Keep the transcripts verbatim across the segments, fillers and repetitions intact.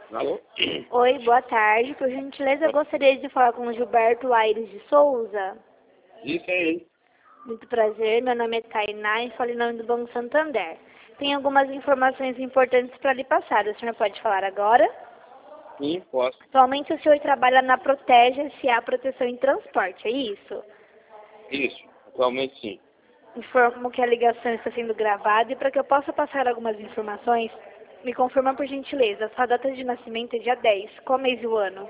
Alô? Oi, boa tarde. Por gentileza, eu gostaria de falar com o Gilberto Aires de Souza. Isso aí. Muito prazer, meu nome é Tainá e falo em nome do Banco Santander. Tem algumas informações importantes para lhe passar. O senhor pode falar agora? Sim, posso. Atualmente o senhor trabalha na Protege S A Proteção em Transporte, é isso? Isso, atualmente sim. Informo que a ligação está sendo gravada e para que eu possa passar algumas informações, me confirma por gentileza. Sua data de nascimento é dia dez. Qual mês e o ano?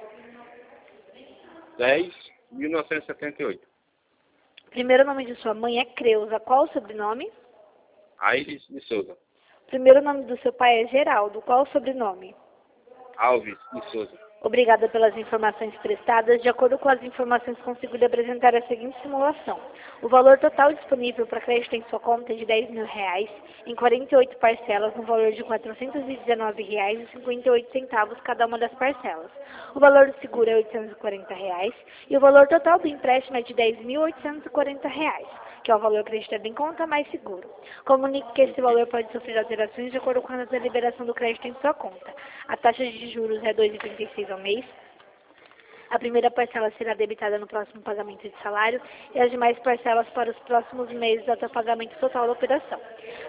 dez de mil novecentos e setenta e oito. Primeiro nome de sua mãe é Creuza. Qual o sobrenome? Aires de Souza. Primeiro nome do seu pai é Geraldo. Qual o sobrenome? Alves de Souza. Obrigada pelas informações prestadas. De acordo com as informações, consigo lhe apresentar a seguinte simulação. O valor total disponível para crédito em sua conta é de dez mil reais, em quarenta e oito parcelas, no valor de quatrocentos e dezenove reais e cinquenta e oito centavos cada uma das parcelas. O valor do seguro é oitocentos e quarenta reais e o valor total do empréstimo é de dez mil oitocentos e quarenta reais, que é o valor acreditado em conta mais seguro. Comunique que esse valor pode sofrer alterações de acordo com a deliberação do crédito em sua conta. A taxa de juros é dois vírgula trinta e seis ao mês. A primeira parcela será debitada no próximo pagamento de salário e as demais parcelas para os próximos meses até o pagamento total da operação.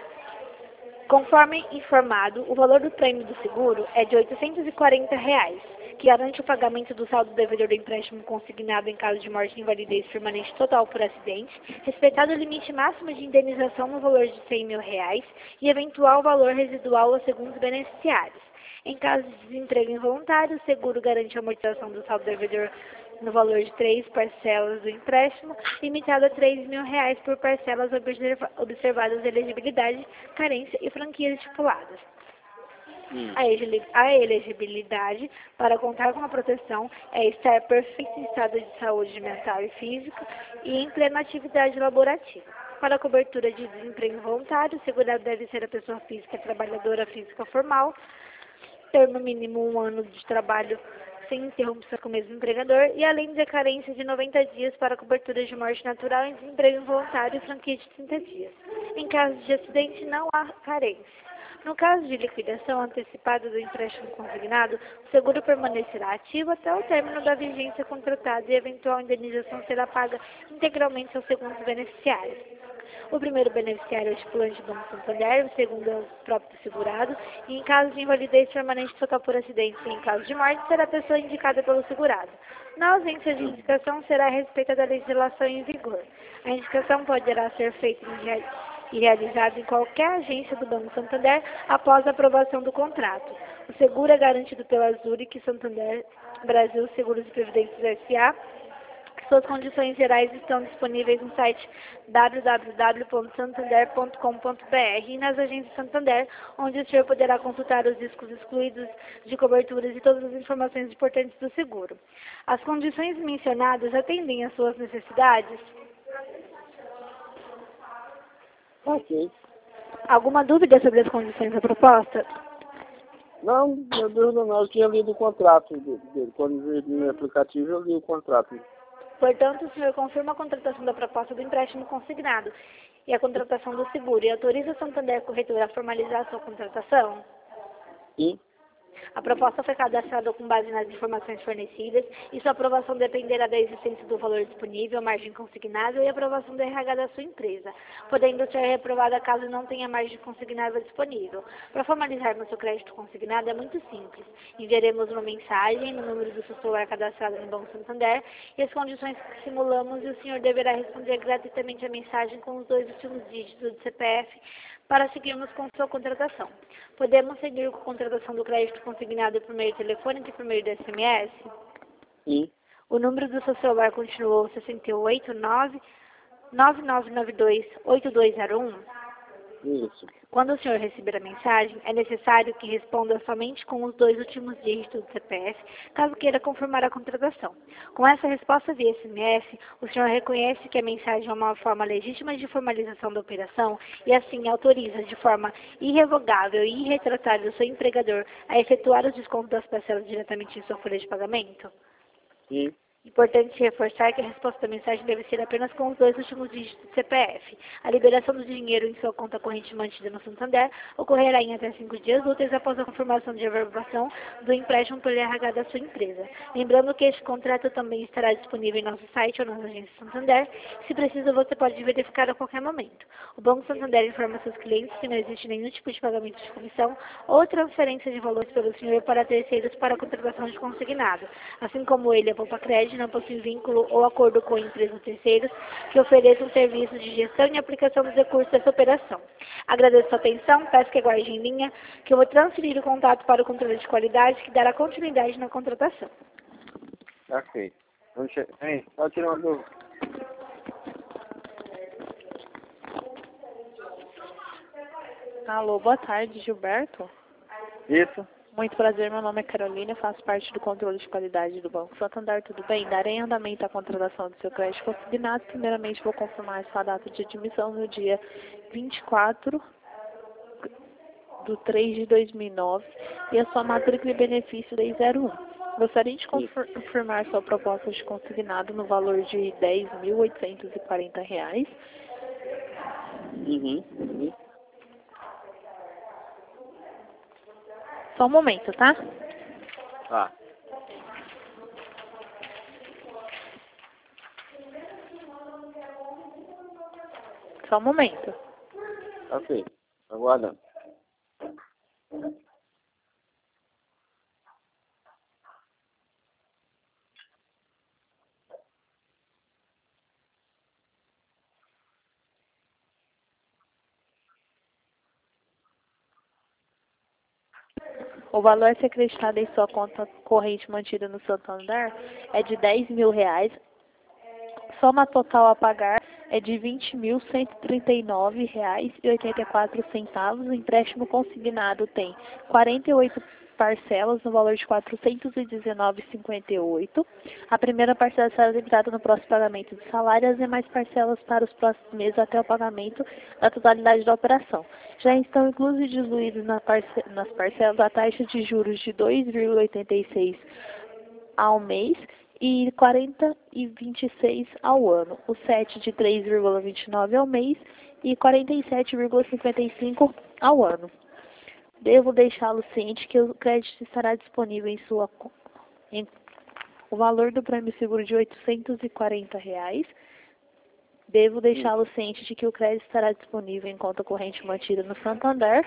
Conforme informado, o valor do prêmio do seguro é de oitocentos e quarenta reais, que garante o pagamento do saldo devedor do empréstimo consignado em caso de morte e invalidez permanente total por acidente, respeitado o limite máximo de indenização no valor de cem mil reais e eventual valor residual aos segundos beneficiários. Em caso de desemprego involuntário, o seguro garante a amortização do saldo devedor no valor de três parcelas do empréstimo, limitado a três mil reais por parcelas observa observadas a elegibilidade, carência e franquias estipuladas. Hum. A elegibilidade para contar com a proteção é estar perfeito em estado de saúde mental e física e em plena atividade laborativa. Para a cobertura de desemprego involuntário, o segurado deve ser a pessoa física trabalhadora física formal, ter no mínimo um ano de trabalho sem interrupção com o mesmo empregador e além de carência de noventa dias para cobertura de morte natural em desemprego involuntário e franquia de trinta dias. Em caso de acidente, não há carência. No caso de liquidação antecipada do empréstimo consignado, o seguro permanecerá ativo até o término da vigência contratada e a eventual indenização será paga integralmente aos segundos beneficiários. O primeiro beneficiário é o estipulante do Banco Santander, o segundo é o próprio segurado, e em caso de invalidez permanente total por acidente e em caso de morte, será a pessoa indicada pelo segurado. Na ausência de indicação, será a respeito da legislação em vigor. A indicação poderá ser feita e realizada em qualquer agência do Banco Santander após a aprovação do contrato. O seguro é garantido pela Zurich Santander Brasil Seguros e Previdências S A Suas condições gerais estão disponíveis no site w w w ponto santander ponto com ponto b r e nas agências Santander, onde o senhor poderá consultar os riscos excluídos de coberturas e todas as informações importantes do seguro. As condições mencionadas atendem às suas necessidades? Ok. Alguma dúvida sobre as condições da proposta? Não, meu Deus do céu, eu tinha lido o contrato dele. Quando eu vi no aplicativo, eu li o contrato. Portanto, o senhor confirma a contratação da proposta do empréstimo consignado e a contratação do seguro e autoriza a Santander Corretora a formalizar a sua contratação? Sim. A proposta foi cadastrada com base nas informações fornecidas e sua aprovação dependerá da existência do valor disponível, margem consignável e aprovação do R H da sua empresa, podendo ser reprovada caso não tenha margem consignável disponível. Para formalizarmos seu crédito consignado é muito simples. Enviaremos uma mensagem no número do seu celular cadastrado no Banco Santander e as condições que simulamos e o senhor deverá responder gratuitamente a mensagem com os dois últimos dígitos do C P F para seguirmos com sua contratação. Podemos seguir com a contratação do crédito consignado por meio telefônico e por meio do S M S? Sim. O número do seu celular continuou seis oito nove, nove nove nove dois, oito dois zero um? Isso. Quando o senhor receber a mensagem, é necessário que responda somente com os dois últimos dígitos do C P F, caso queira confirmar a contratação. Com essa resposta via S M S, o senhor reconhece que a mensagem é uma forma legítima de formalização da operação e assim autoriza de forma irrevogável e irretratável o seu empregador a efetuar os descontos das parcelas diretamente em sua folha de pagamento? Sim. Importante reforçar que a resposta da mensagem deve ser apenas com os dois últimos dígitos do C P F. A liberação do dinheiro em sua conta corrente mantida no Santander ocorrerá em até cinco dias úteis após a confirmação de averbação do empréstimo pelo R H da sua empresa. Lembrando que este contrato também estará disponível em nosso site ou nas agências Santander. Se preciso, você pode verificar a qualquer momento. O Banco Santander informa seus clientes que não existe nenhum tipo de pagamento de comissão ou transferência de valores pelo senhor para terceiros para a contratação de consignado. Assim como ele, a Poupa Crédito não possui vínculo ou acordo com empresas ou terceiros que ofereçam serviços de gestão e aplicação dos recursos dessa operação. Agradeço a sua atenção, peço que aguarde em linha, que eu vou transferir o contato para o controle de qualidade que dará continuidade na contratação. Ok. Vamos che... Hein, pode tirar uma dúvida. Alô, boa tarde, Gilberto. Isso. Muito prazer, meu nome é Carolina, faço parte do controle de qualidade do Banco Santander, tudo bem? Darei andamento à contratação do seu crédito consignado. Primeiramente, vou confirmar sua data de admissão no dia vinte e quatro de três de dois mil e nove e a sua matrícula e benefício da I zero um. Gostaria de confirmar sua proposta de consignado no valor de dez mil oitocentos e quarenta reais. Uhum. Uhum. Só um momento, tá? Tá. Só um momento. Ok. Aguardando. O valor a ser acreditado em sua conta corrente mantida no Santander é de dez mil reais. Soma total a pagar é de vinte mil cento e trinta e nove reais e oitenta e quatro centavos. O empréstimo consignado tem quarenta e oito parcelas no valor de quatrocentos e dezenove reais e cinquenta e oito centavos. A primeira parcela será limitada no próximo pagamento de salário e as demais parcelas para os próximos meses até o pagamento da totalidade da operação. Já estão inclusos e diluídos na parce nas parcelas a taxa de juros de dois vírgula oitenta e seis ao mês e quarenta e vinte e seis ao ano, o sete de três vírgula vinte e nove ao mês e quarenta e sete vírgula cinquenta e cinco ao ano. Devo deixá-lo ciente que o crédito estará disponível em sua em, o valor do prêmio seguro de oitocentos e quarenta reais. Devo deixá-lo ciente de que o crédito estará disponível em conta corrente mantida no Santander.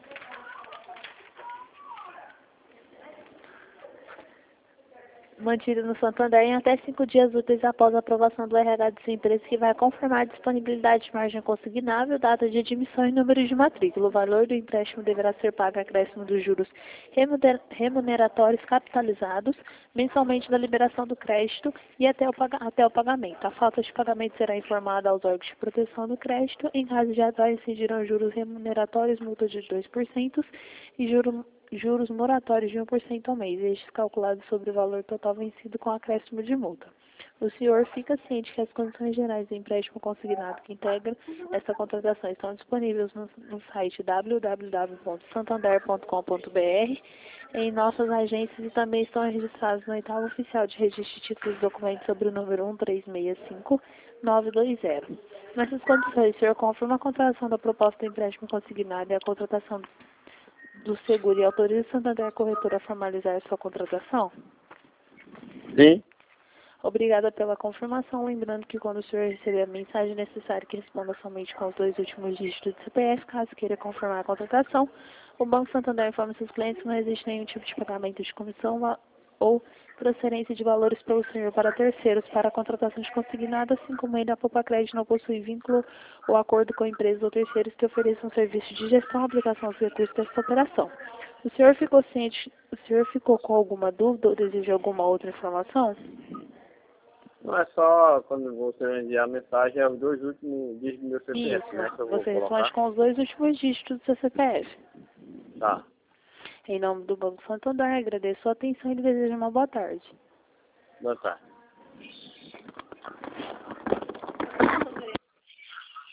Mantido no Santander em até cinco dias úteis após a aprovação do R H de sua empresa, que vai confirmar a disponibilidade de margem consignável, data de admissão e número de matrícula. O valor do empréstimo deverá ser pago a acréscimo dos juros remuneratórios capitalizados mensalmente da liberação do crédito e até o, até o pagamento. A falta de pagamento será informada aos órgãos de proteção do crédito. Em caso de atraso, incidirão juros remuneratórios, multa de dois por cento e juros juros moratórios de um por cento ao mês, estes calculados sobre o valor total vencido com acréscimo de multa. O senhor fica ciente que as condições gerais do empréstimo consignado que integra esta contratação estão disponíveis no, no site w w w ponto santander ponto com ponto b r, em nossas agências e também estão registrados no oitavo oficial de registro de títulos e documentos sobre o número um três seis cinco nove dois zero. Nessas condições, o senhor confirma a contratação da proposta do empréstimo consignado e a contratação do seguro e autoriza o Santander Corretora a formalizar sua contratação? Sim. Obrigada pela confirmação. Lembrando que quando o senhor receber a mensagem, é necessário que responda somente com os dois últimos dígitos do C P F, caso queira confirmar a contratação. O Banco Santander informa seus clientes que não existe nenhum tipo de pagamento de comissão ou transferência de valores pelo senhor para terceiros para a contratação de consignado, assim como ainda a Poupa Crédito não possui vínculo ou acordo com empresas ou terceiros que ofereçam serviço de gestão e aplicação dos recursos dessa operação. O senhor ficou ciente, o senhor ficou com alguma dúvida ou deseja alguma outra informação? Não é só quando você enviar a mensagem, é os dois últimos dígitos do meu C P F, Isso, né? Que eu vou você colocar. responde com os dois últimos dígitos do seu C P F. Tá. Em nome do Banco Santander, agradeço a atenção e lhe desejo uma boa tarde. Boa tarde.